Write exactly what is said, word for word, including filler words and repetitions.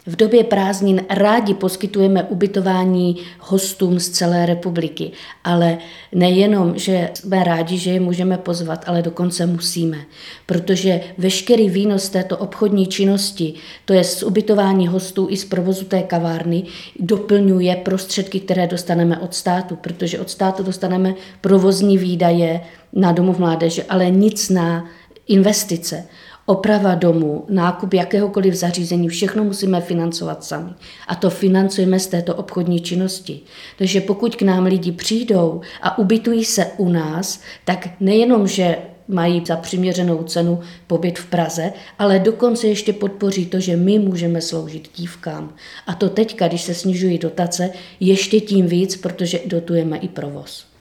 V době prázdnin rádi poskytujeme ubytování hostům z celé republiky, ale nejenom, že jsme rádi, že je můžeme pozvat, ale dokonce musíme, protože veškerý výnos této obchodní činnosti, to je z ubytování hostů i z provozu té kavárny, doplňuje prostředky, které dostaneme od státu, protože od státu dostaneme provozní výdaje na domov mládeže, ale nic na investice. Oprava domu, nákup jakéhokoliv zařízení, všechno musíme financovat sami. A to financujeme z této obchodní činnosti. Takže pokud k nám lidi přijdou a ubytují se u nás, tak nejenom, že mají za přiměřenou cenu pobyt v Praze, ale dokonce ještě podpoří to, že my můžeme sloužit dívkám. A to teďka, když se snižují dotace, ještě tím víc, protože dotujeme i provoz.